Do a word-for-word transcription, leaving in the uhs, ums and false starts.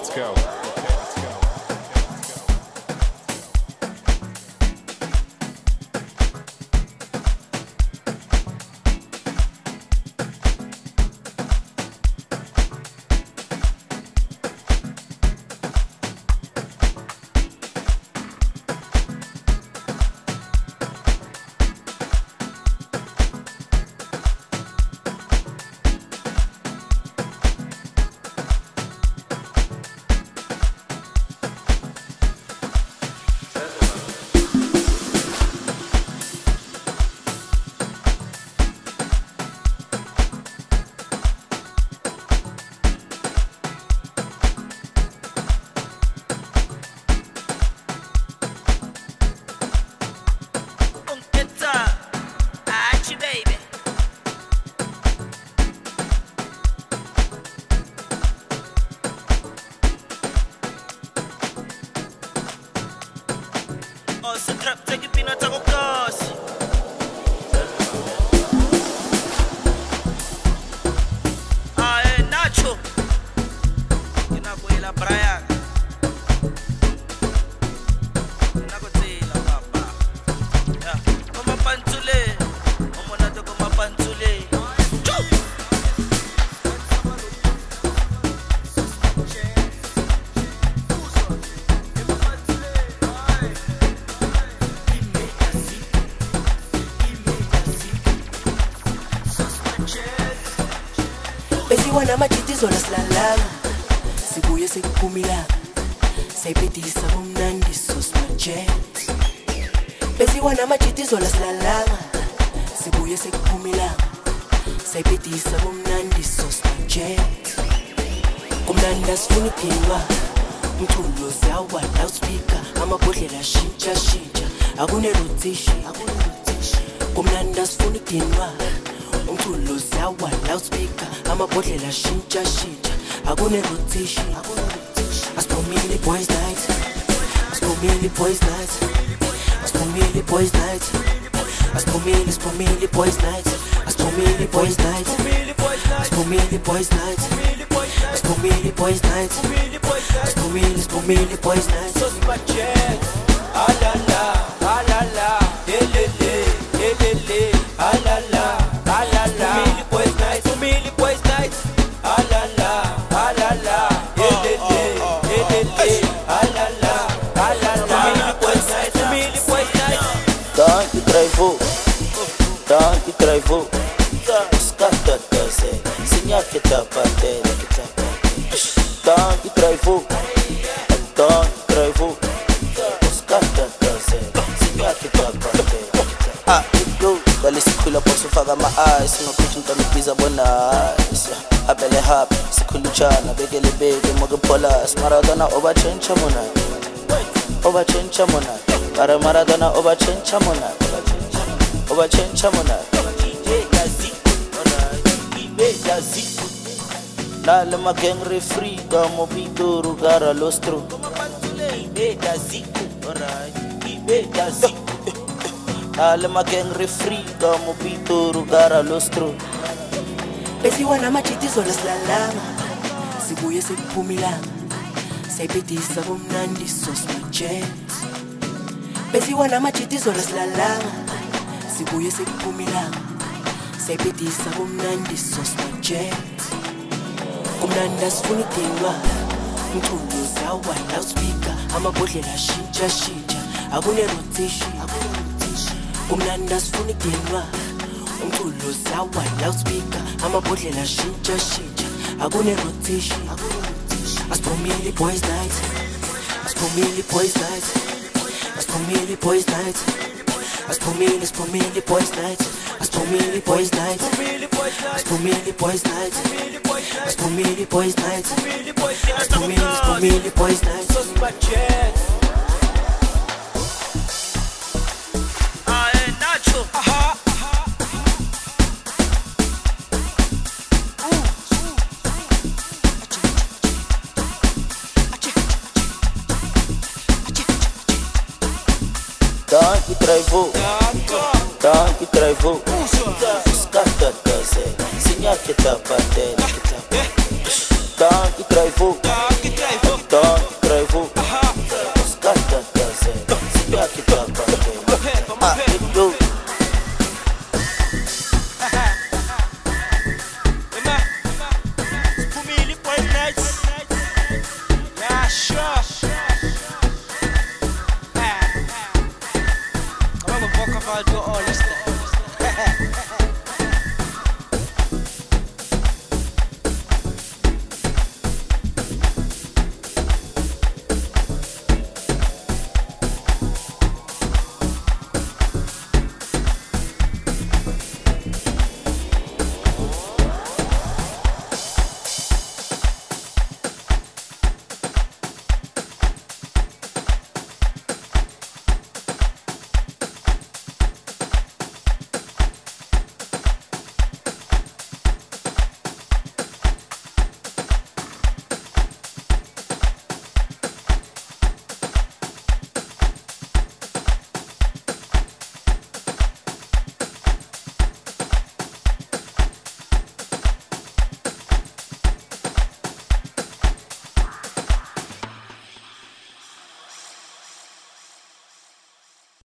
let's go. Okay, let's go. Besiwana majitizo lasilalanga sibuye sekuphumilanga sayiphetisa kumnandi sosmajet Besiwana majitizo lasilalanga sibuye sekuphumilanga sayiphetisa kumnandi sosmajet Kumnandi asifuna iphinwa umculo siyawa loudspeaker amabhodlela shintsha shintsha akune rotation Kumnandi asifuna iphinwa umculo siyawa loudspeaker amabhodlela shintsha shintsha akune rotation Asipomile boys night Asipomile boys night Asipomile boys night Asipomile Asipomile boys night Asipomile boys night Asipomile boys night Asipomile boys night Asipomile Asipomile boys night So budget ah la la ah la la le le le le le le ah la la ah la la Asipomile boys night Asipomile boys night ah la la ah la la le le le le le le ah la la ah la la Asipomile boys night Asipomile boys night Don't you try for Don't you try for Scatter dose Sinya kita patela kita Don't you try for Don't you try for Scatter dose Sinya kita patela Ah, yo Kalisikhula phoso faka ama-eyes Ngakhuthi umntwana ubhiza bona Abele happy sikhuluchana bekele beke moke polas Maradona obatshentsa mona Obatshentsa mona Para Maradona obatshentsa mona Obatshentsa mona Nale ma gang refree Kamo pituru gara lostro Nale ma gang refree Kamo pituru gara lostro Besiwana majitizo lasilalanga sibuye sekuphumilanga sayiphetisa kumnandi sosmajet Besiwana majitizo lasilalanga sibuye sekuphumilanga sayiphetisa kumnandi sosmajet Kumnandi asifuna iphinwa umculo siyawa loudspeaker amabhodlela shintsha shintsha akune rotation Kumnandi asifuna iphinwa umculo siyawa loudspeaker amabhodlela shintsha shintsha akune rotation Asipomile boys night Asipomile boys night Asipomile boys night Asipomile Asipomile boys night Asipomile boys night Asipomile boys night Asipomile boys night Asipomile Asipomile boys night So budget ah eh Nacho aha Don't you try for Don't you try for Scatter dose Sinya kita patela kita Don't you try for